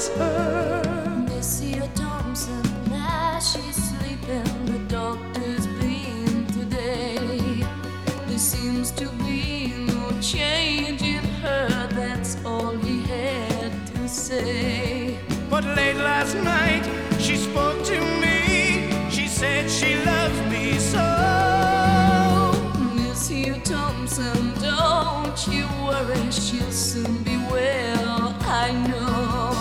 miss her. Monsieur Thompson, now she's sleeping. The doctor's been today. There seems to be no change in her. That's all he had to say. But late last night she spoke to me. She said she loves me so. Monsieur Thompson, don't you worry, she'll soon be well, I know.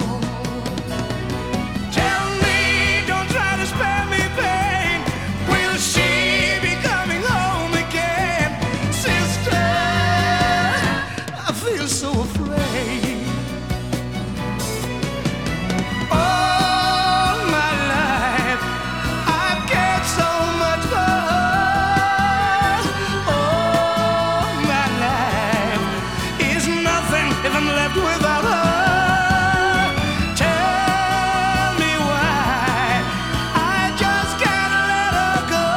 Tell me, don't try to spare me pain. Will she be coming home again? Sister, I feel so afraid. All my life I've cared so much for her. All my life is nothing if I'm left without her. Tell me why I just can't let her go.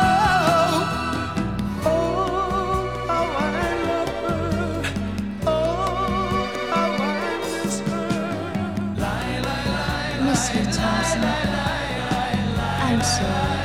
Oh, how I love her. Oh, how I miss her. Monsieur Thompson, I'm sorry.